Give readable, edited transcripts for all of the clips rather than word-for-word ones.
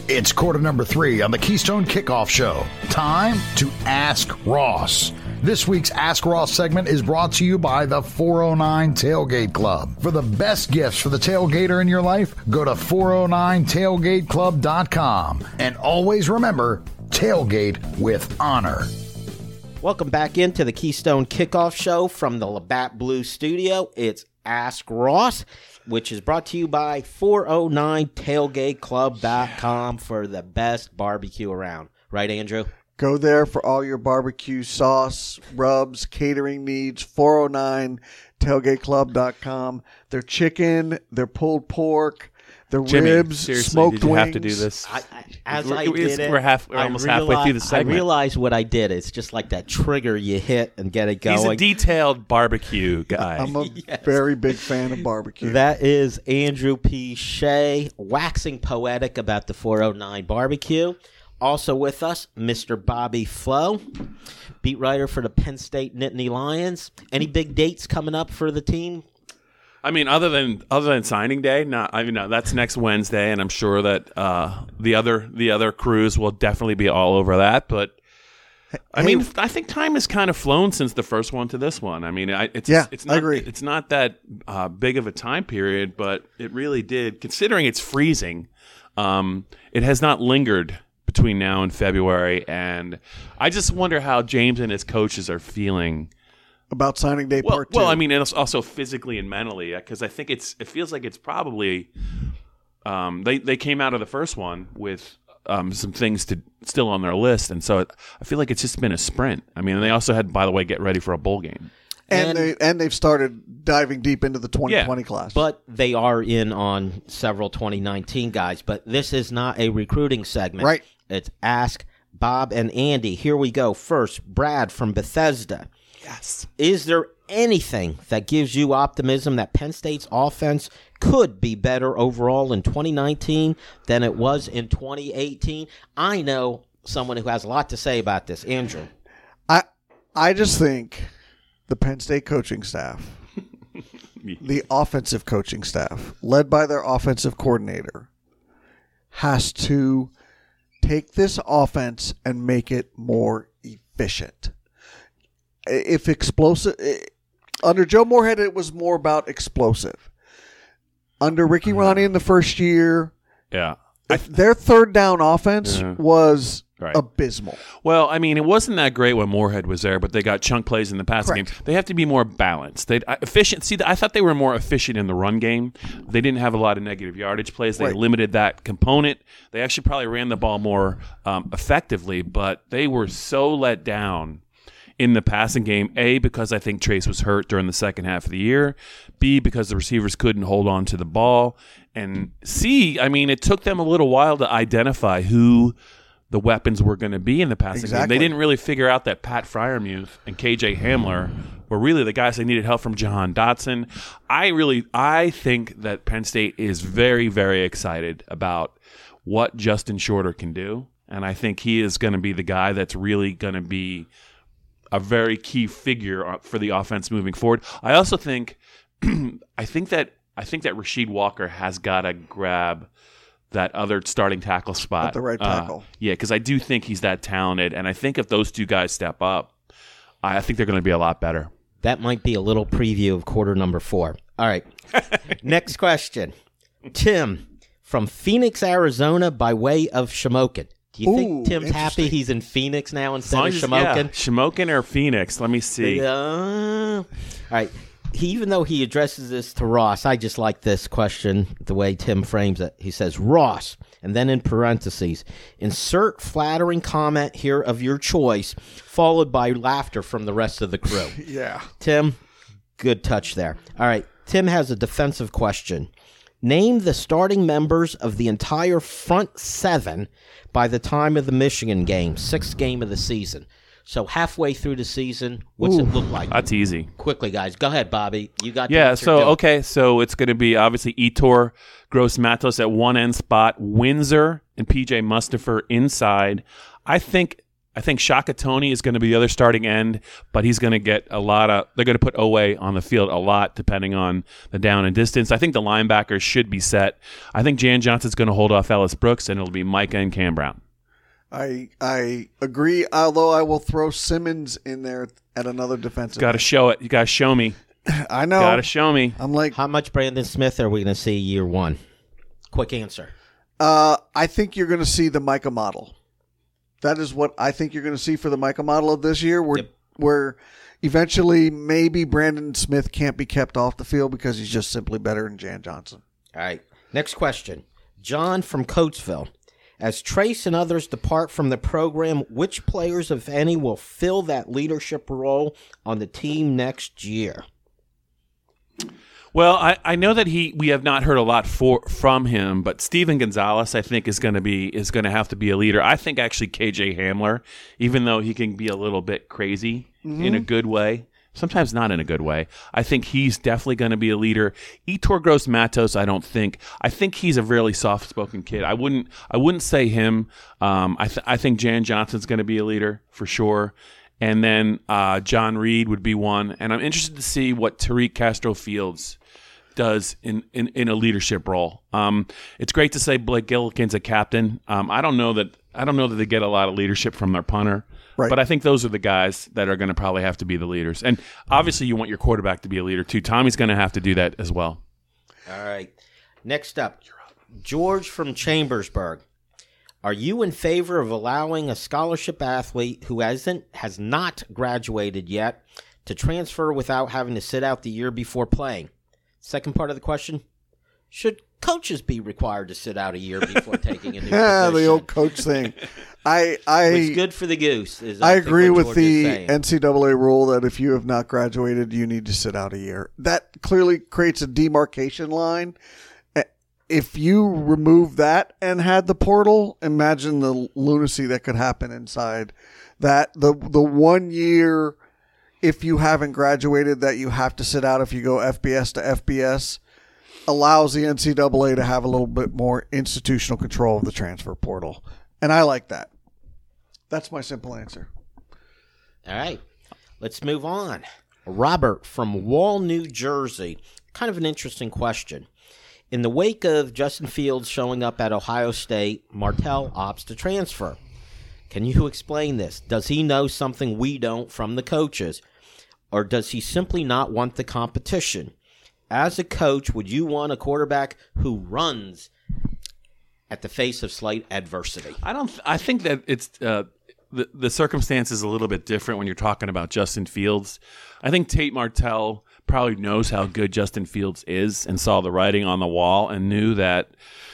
It's quarter number 3 on the Keystone Kickoff Show. Time to Ask Ross. This week's Ask Ross segment is brought to you by the 409 Tailgate Club. For the best gifts for the tailgater in your life, go to 409tailgateclub.com. And always remember, tailgate with honor. Welcome back into the Keystone Kickoff Show from the Labatt Blue Studio. It's Ask Ross, which is brought to you by 409tailgateclub.com for the best barbecue around. Right, Andrew? Go there for all your barbecue sauce, rubs, catering needs, 409tailgateclub.com. Their chicken, their pulled pork, their ribs, smoked wings. You have to do this? We're almost halfway through the segment. I realized what I did. It's just like that trigger you hit and get it going. He's a detailed barbecue guy. I'm a very big fan of barbecue. That is Andrew P. Shea, waxing poetic about the 409 barbecue. Also with us, Mr. Bobby Flo, beat writer for the Penn State Nittany Lions. Any big dates coming up for the team? I mean, other than signing day, that's next Wednesday, and I'm sure that the other crews will definitely be all over that. But I think time has kind of flown since the first one to this one. I mean, I agree. It's not that big of a time period, but it really did. Considering it's freezing, it has not lingered between now and February, and I just wonder how James and his coaches are feeling about signing day part 2. Well, I mean, it's also physically and mentally, because I think it feels like it's probably they came out of the first one with some things still on their list, and so I feel like it's just been a sprint. I mean, they also had, by the way, get ready for a bowl game. And they've started diving deep into the 2020 class. But they are in on several 2019 guys. But this is not a recruiting segment. Right. It's Ask Bob and Andy. Here we go. First, Brad from Bethesda. Yes. Is there anything that gives you optimism that Penn State's offense could be better overall in 2019 than it was in 2018? I know someone who has a lot to say about this. Andrew. I just think the Penn State coaching staff, the offensive coaching staff, led by their offensive coordinator, has to take this offense and make it more efficient. If explosive, under Joe Moorhead, it was more about explosive. Under Ricky Ronnie in the first year, their third down offense was abysmal. Well, I mean, it wasn't that great when Moorhead was there, but they got chunk plays in the passing game. They have to be more balanced. Efficiency. I thought they were more efficient in the run game. They didn't have a lot of negative yardage plays. They limited that component. They actually probably ran the ball more effectively, but they were so let down in the passing game, A, because I think Trace was hurt during the second half of the year, B, because the receivers couldn't hold on to the ball, and C, I mean, it took them a little while to identify who the weapons were going to be in the passing game. They didn't really figure out that Pat Freiermuth and KJ Hamler were really the guys that needed help from Jahan Dotson. I think that Penn State is very, very excited about what Justin Shorter can do, and I think he is going to be the guy that's really going to be a very key figure for the offense moving forward. I also think, I think that Rasheed Walker has got to grab that other starting tackle spot at the right tackle. Because I do think he's that talented, and I think if those two guys step up, I think they're going to be a lot better. That might be a little preview of quarter number 4. All right. Next question. Tim from Phoenix, Arizona, by way of Shamokin. Do you think Tim's happy he's in Phoenix now instead of Shamokin? Yeah. Shamokin or Phoenix? Let me see. All right. Even though he addresses this to Ross, I just like this question, the way Tim frames it. He says, Ross, and then in parentheses, insert flattering comment here of your choice, followed by laughter from the rest of the crew. Yeah. Tim, good touch there. All right. Tim has a defensive question. Name the starting members of the entire front 7 by the time of the Michigan game, 6th game of the season. So halfway through the season, what's it look like? That's easy. Quickly, guys. Go ahead, Bobby. You got so it's going to be obviously Etor, Gross-Matos at one end spot, Windsor and PJ Mustipher inside. I think I think Shaka Toney is going to be the other starting end, but he's going to get they're going to put Oweh on the field a lot depending on the down and distance. I think the linebackers should be set. I think Jan Johnson's going to hold off Ellis Brooks, and it'll be Micah and Cam Brown. I agree, although I will throw Simmons in there at another defensive. Got to show it. You got to show me. I know. Got to show me. I'm like, how much Brandon Smith are we going to see year one? Quick answer. I think you're going to see the Micah model. That is what I think you're going to see for the Micah model of this year, where eventually maybe Brandon Smith can't be kept off the field because he's just simply better than Jan Johnson. All right. Next question. John from Coatesville. As Trace and others depart from the program, which players, if any, will fill that leadership role on the team next year? Well, I know that we have not heard a lot from him, but Steven Gonzalez, I think, is going to have to be a leader. I think actually KJ Hamler, even though he can be a little bit crazy in a good way, sometimes not in a good way, I think he's definitely going to be a leader. Yetur Gross-Matos, I don't think. I think he's a really soft-spoken kid. I wouldn't say him. I think Jan Johnson's going to be a leader for sure. And then John Reed would be one. And I'm interested to see what Tariq Castro-Fields does in a leadership role. It's great to say Blake Gillikin's a captain. I don't know that they get a lot of leadership from their punter. Right. But I think those are the guys that are going to probably have to be the leaders. And obviously you want your quarterback to be a leader too. Tommy's going to have to do that as well. All right. Next up, George from Chambersburg. Are you in favor of allowing a scholarship athlete who has not graduated yet to transfer without having to sit out the year before playing? Second part of the question, should coaches be required to sit out a year before taking a new position? The old coach thing. It's good for the goose. I agree with the NCAA rule that if you have not graduated, you need to sit out a year. That clearly creates a demarcation line. If you remove that and had the portal, imagine the lunacy that could happen inside that. The 1 year, if you haven't graduated, that you have to sit out if you go FBS to FBS, allows the NCAA to have a little bit more institutional control of the transfer portal. And I like that. That's my simple answer. All right. Let's move on. Robert from Wall, New Jersey. Kind of an interesting question. In the wake of Justin Fields showing up at Ohio State, Martell opts to transfer. Can you explain this? Does he know something we don't from the coaches? Or does he simply not want the competition? As a coach, would you want a quarterback who runs at the face of slight adversity? I think that it's the circumstance is a little bit different when you're talking about Justin Fields. I think Tate Martell probably knows how good Justin Fields is and saw the writing on the wall and knew that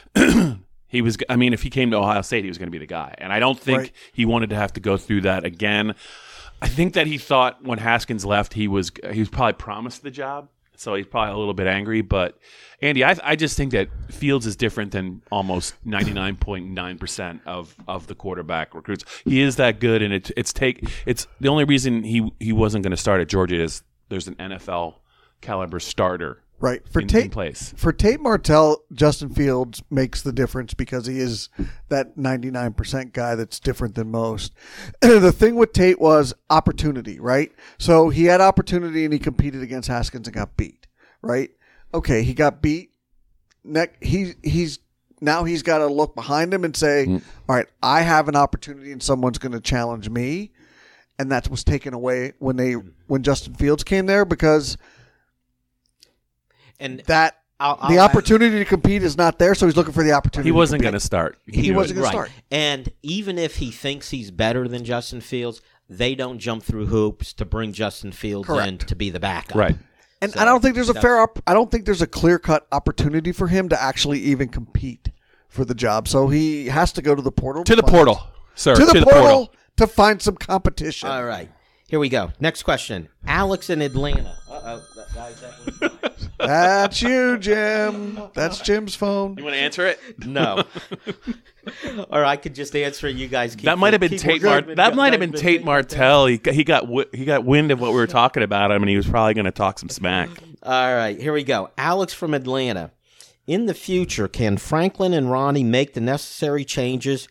he was. I mean, if he came to Ohio State, he was going to be the guy. And I don't think he wanted to have to go through that again. I think that he thought when Haskins left, he was probably promised the job. So he's probably a little bit angry. But, Andy, I just think that Fields is different than almost 99.9% of the quarterback recruits. He is that good, and it's the only reason he wasn't going to start at Georgia is there's an NFL caliber starter in place. For Tate Martell, Justin Fields makes the difference because he is that 99% guy that's different than most. The thing with Tate was opportunity, right? So he had opportunity and he competed against Haskins and got beat, right? Okay, he got beat. He's got to look behind him and say, all right, I have an opportunity and someone's going to challenge me. And that was taken away when Justin Fields came there because the opportunity to compete is not there, so he's looking for the opportunity. He wasn't going to start. He wasn't going to start. And even if he thinks he's better than Justin Fields, they don't jump through hoops to bring Justin Fields in to be the backup. Right. And I don't think there's I don't think there's a clear-cut opportunity for him to actually even compete for the job. So he has to go to the portal. To the portal, sir. To the portal to find some competition. All right. Here we go. Next question. Alex in Atlanta. That's you, Jim. That's Jim's phone. You want to answer it? No. Or I could just answer it. You guys keep. That might have been Tate Martell. That might have been Tate Martell. He got wind of what we were talking about him, and he was probably going to talk some smack. All right. Here we go. Alex from Atlanta. In the future, can Franklin and Ronnie make the necessary changes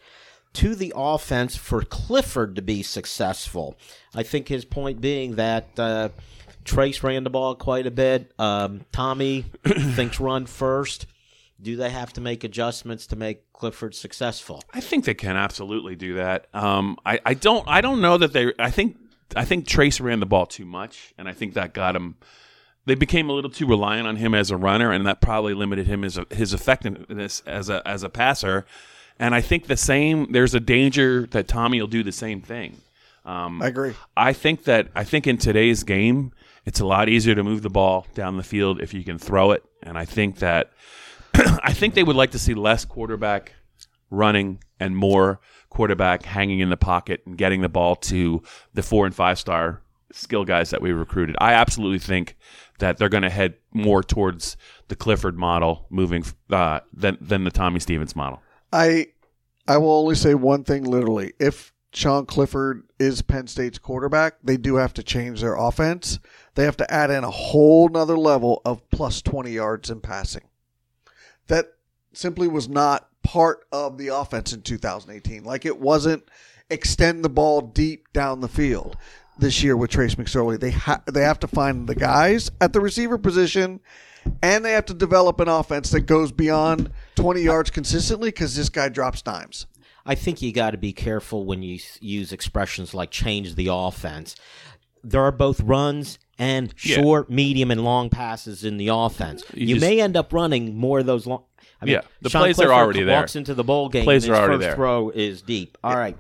to the offense for Clifford to be successful. I think his point being that Trace ran the ball quite a bit. Tommy thinks run first. Do they have to make adjustments to make Clifford successful? I think they can absolutely do that. I don't know that they. I think Trace ran the ball too much, and I think that got him. They became a little too reliant on him as a runner, and that probably limited him his effectiveness as a passer. And I think there's a danger that Tommy will do the same thing. I agree. I think in today's game, it's a lot easier to move the ball down the field if you can throw it. And I think that I think they would like to see less quarterback running and more quarterback hanging in the pocket and getting the ball to the 4- and 5-star skill guys that we recruited. I absolutely think that they're going to head more towards the Clifford model moving than the Tommy Stevens model. I will only say one thing literally. If Sean Clifford is Penn State's quarterback, they do have to change their offense. They have to add in a whole nother level of plus 20 yards in passing. That simply was not part of the offense in 2018. Like, it wasn't extend the ball deep down the field this year with Trace McSorley. They have to find the guys at the receiver position, and they have to develop an offense that goes beyond 20 yards consistently because this guy drops dimes. I think you got to be careful when you use expressions like change the offense. There are both runs and short, medium, and long passes in the offense. You may end up running more of those long. The Sean plays Clifford are already there. Walks into the bowl game. Plays and his are already first there. throw is deep. All right.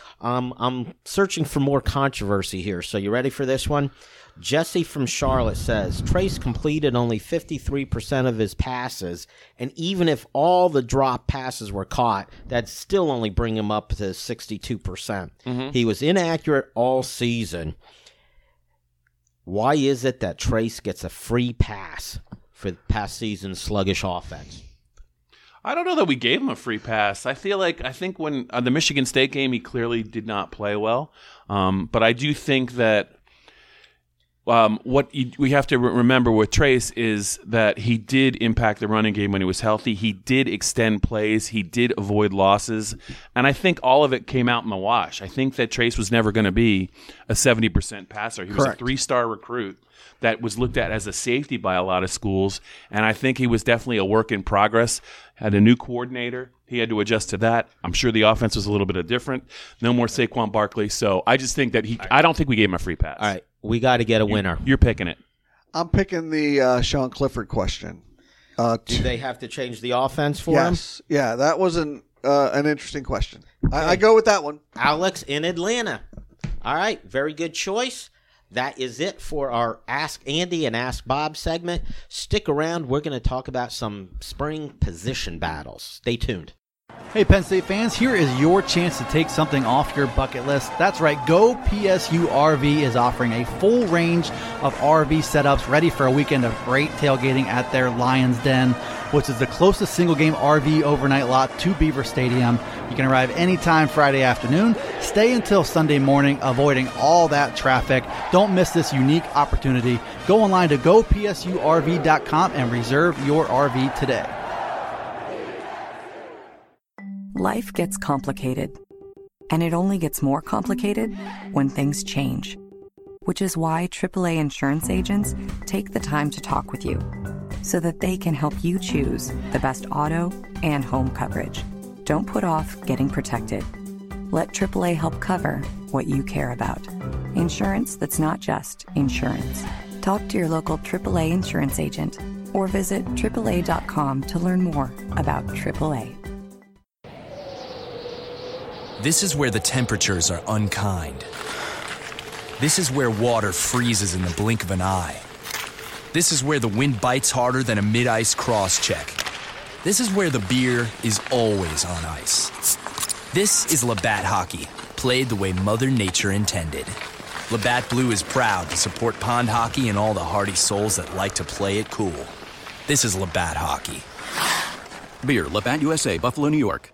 I'm searching for more controversy here. So you ready for this one? Jesse from Charlotte says, Trace completed only 53% of his passes, and even if all the drop passes were caught, that'd still only bring him up to 62%. Mm-hmm. He was inaccurate all season. Why is it that Trace gets a free pass for past season's sluggish offense? I don't know that we gave him a free pass. I think when the Michigan State game, he clearly did not play well. But I do think that we have to remember with Trace is that he did impact the running game when he was healthy. He did extend plays. He did avoid losses. And I think all of it came out in the wash. I think that Trace was never going to be a 70% passer. He was a 3-star recruit that was looked at as a safety by a lot of schools. And I think he was definitely a work in progress. Had a new coordinator. He had to adjust to that. I'm sure the offense was a little bit different. No more Saquon Barkley. So I just think that I don't think we gave him a free pass. All right. We got to get a winner. You're picking it. I'm picking the Sean Clifford question. Do they have to change the offense for him? Yes. Yeah, that was an interesting question. Okay. I go with that one. Alex in Atlanta. All right. Very good choice. That is it for our Ask Andy and Ask Bob segment. Stick around. We're going to talk about some spring position battles. Stay tuned. Hey, Penn State fans, here is your chance to take something off your bucket list. That's right, Go PSU RV is offering a full range of RV setups ready for a weekend of great tailgating at their Lions Den, which is the closest single-game RV overnight lot to Beaver Stadium. You can arrive anytime Friday afternoon, stay until Sunday morning, avoiding all that traffic. Don't miss this unique opportunity. Go online to gopsurv.com and reserve your RV today. Life gets complicated, and it only gets more complicated when things change, which is why AAA insurance agents take the time to talk with you so that they can help you choose the best auto and home coverage. Don't put off getting protected. Let AAA help cover what you care about. Insurance that's not just insurance. Talk to your local AAA insurance agent or visit AAA.com to learn more about AAA. This is where the temperatures are unkind. This is where water freezes in the blink of an eye. This is where the wind bites harder than a mid-ice cross-check. This is where the beer is always on ice. This is Labatt Hockey, played the way Mother Nature intended. Labatt Blue is proud to support pond hockey and all the hardy souls that like to play it cool. This is Labatt Hockey. Beer, Labatt USA, Buffalo, New York.